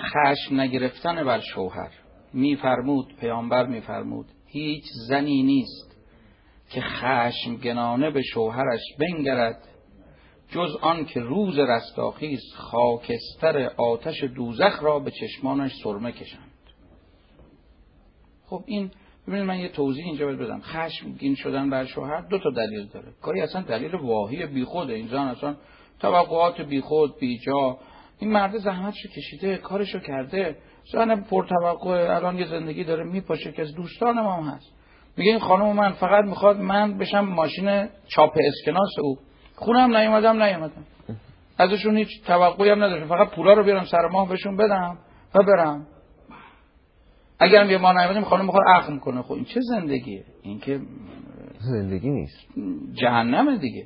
خشم نگرفتن بر شوهر. میفرمود پیامبر میفرمود هیچ زنی نیست که خشمگنانه به شوهرش بنگرد جز آن که روز رستاخیز خاکستر آتش دوزخ را به چشمانش سرمه کشند. خب این ببینید من یه توضیح اینجا بدم. خشمگین شدن بر شوهر دو تا دلیل داره. کاری اصلا دلیل واهی بیخوده. این زن اصلا توقعات بیخود بیجا، این مرد زحمتشو کشیده کارشو کرده، زن پرتوقع الان یه زندگی داره میپاشه که از دوستان ما هم هست، میگه این خانم من فقط میخواد من بشم ماشین چاپ اسکناس او، خونم نیومدم ازشون هیچ توقعی هم نداشتم، فقط پولا رو بیارم سر ماه بهشون بدم و برم. اگرم یه ما نیومدیم خانم میخواد اخم کنه. خب این چه زندگیه؟ این که زندگی نیست، جهنمه دیگه.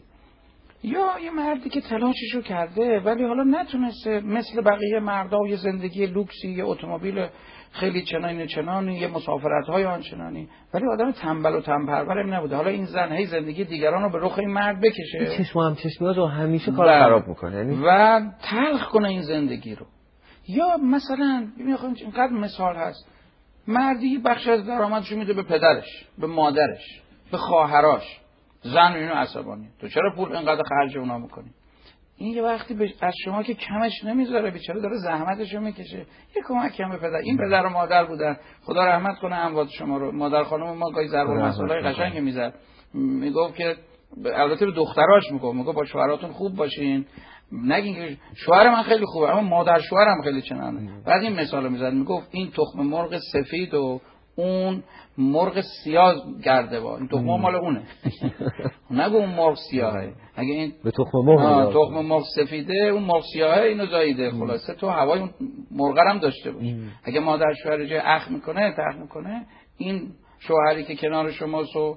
یا یه مردی که تلاششو کرده ولی حالا نتونسته مثل بقیه مردا یه زندگی لوکسی، یه اتومبیل خیلی چنانی، یه مسافرت‌های آنچنانی، ولی آدم تنبل و تنپرورم نبوده. حالا این زن هی زندگی دیگران رو به رخ این مرد بکشه، چشم‌هاش رو همیشه کار خراب میکنه، یعنی و تلخ کنه این زندگی رو. یا مثلا میخوام اینقدر مثال هست، مردی بخش از درآمدشو میده به پدرش، به مادرش، به خواهراش، زن اینو عصبانی تو چرا پول اینقدر خرج اونا میکنی؟ این یه وقتی از شما که کمش نمیذاره، بیچاره داره زحمتشو میکشه، یه کمک کم به پدر. این پدر و مادر بودن، خدا رحمت کنه اموات شما رو. مادر خانم ما گاهی ضرب المثلای قشنگی میزد، میگفت که البته به دختراش میگفت با شوهراتون خوب باشین، نگین که شوهر من خیلی خوبه اما مادر شوهرم خیلی چنانه. بعد این مثالو میزد، میگفت این تخم مرغ سفید و اون مرغ سیاه گرده با این تخم مال اونه نگو اون مرغ سیاهه، اگه این به تخم مرغ تخم مرغ سفیده اون مرغ سیاهه اینو زاییده، خلاصه تو هوای اون مرغ هم داشته باش. اگه مادر شوهر جای اخ میکنه تخ میکنه، این شوهری که کنار شماست و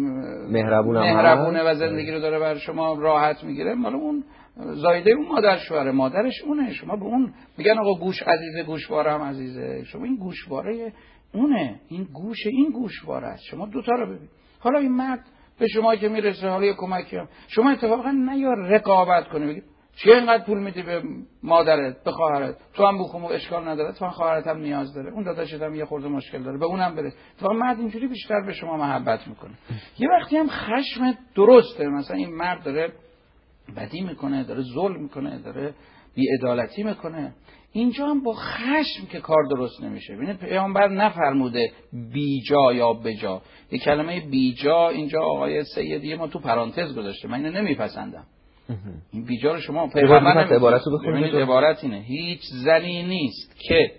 مهربونه و زندگی رو داره بر شما راحت میگیره، مال اون زایده اون مادر شوهره، مادرش اونه. شما به اون میگن آقا گوش عزیزه، گوشواره هم عزیزه، شما این گوشواره اونه، این گوشواره است. شما دوتا رو ببین. حالا این مرد به شما که میرسه، حالا یه کمکی هم شما اتفاقا نیا رقابت کنی بگی چه اینقدر پول میدی به مادرت، به خواهرت، تو هم بخوم و اشکال نداره، تو هم خواهرت هم نیاز داره، اون داداشت هم یه خورده مشکل داره، به اونم بده. تو مرد اینجوری بیشتر به شما محبت میکنه. یه وقتی هم خشم درسته، مثلا این مرد داره بدی میکنه، داره ظلم میکنه، داره بی‌عدالتی میکنه، اینجا هم با خشم که کار درست نمیشه. ببینید پیامبر نفرموده بیجا یا بجا. یه کلمه بیجا اینجا آقای سیدی ما تو پرانتز گذاشته، من اینو نمیپسندم. این بیجا رو شما پیغمبر عبارتو بخونید. عبارت اینه هیچ زنی نیست که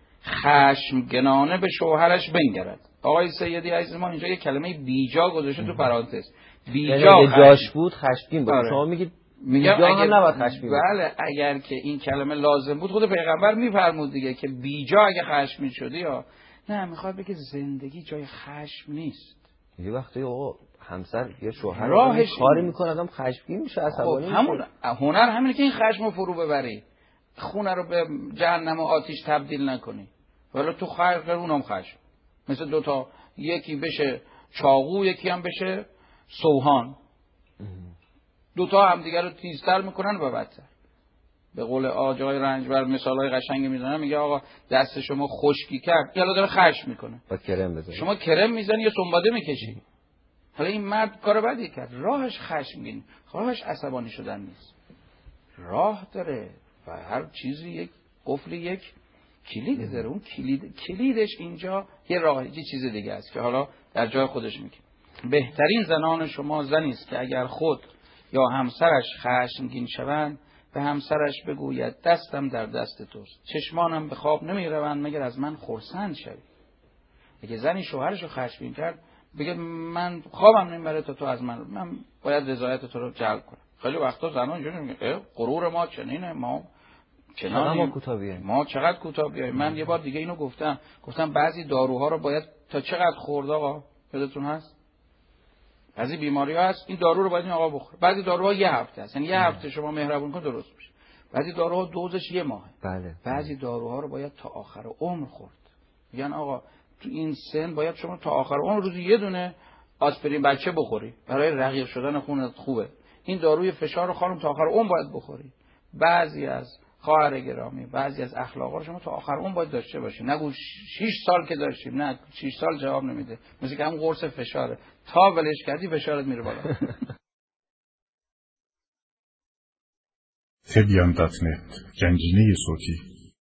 خشمگنانه به شوهرش بنگرد. آقای سیدی عزیز ما اینجا یه کلمه بیجا گذاشته تو پرانتز. بیجا جاش بود خشمگین بود. شما میگید میگم بله اگر که این کلمه لازم بود خود پیغمبر میفرمود دیگه که بیجا اگه خشمگین شدی یا نه، میخواد بگه زندگی جای خشم نیست. یه وقتی آقا همسر یا شوهر راهش کاری میکنه آدم خشمگین میشه، عصبانی میشه. همون هنر همینه که این خشمو فرو ببری، خونه رو به جهنم و آتش تبدیل نکنی. ولی تو خیر اونم خشم، مثل دوتا، یکی بشه چاقو یکی هم بشه سوهان، دوتا هم دیگر رو تیزتر میکنن و بدتر. به قول آجای رنجبر مثالای قشنگی میزنه، میگه آقا دست شما خشکی کرد، یلا داره خشم میکنه، با کرم بزنی. شما کرم میزنی یا سنباده میکشی. حالا این مرد کار بدی کرد، راهش خشمگین، راهش عصبانی شدن نیست، راه داره و هر چیزی یک قفل، یک کلید داره. اون کلیدش اینجا یه راه، یه چیز دیگه است که حالا در جای خودش میگه. بهترین زنان شما زنی است که اگر خود یا همسرش خشمگین شوند به همسرش بگوید دستم در دست توست، چشمانم به خواب نمی روند مگر از من خرسند شوی. اگه زنی شوهرش رو خشمگین کرد بگه من خوابم نمیبره تا تو از من باید رضایت تو رو جلب کنم. خیلی وقتا زنان اینجوری میگن غرور ما چنینه، ما چقدر کوتاه بیاییم. من یه بار دیگه اینو گفتم بعضی داروها رو باید تا چقدر خورد آقا یادتون هست؟ بعضی بیماری‌ها هست این دارو رو باید این آقا بخوره، بعضی داروها یه هفته هست، یعنی یه هفته شما مهربون کن درست میشه. بعضی داروها دوزش یه ماهه. بله. بعضی داروها رو باید تا آخر عمر خورد. میگن آقا تو این سن باید شما تا آخر عمر روزی یه دونه آسپرین بچه بخوری، برای رقیق شدن خونت خوبه. این داروی فشار خانم تا آخر عمر باید بخوری. بعضی از خواهر گرامی بعضی از اخلاقا رو شما تا آخر اون باید داشته باشید. نگو 6 سال که داشتیم، نه 6 سال جواب نمیده. مثل که هم قرص فشاره، تا ولش کردی فشارت میره بالا. تبیان.net گنجینه صوتی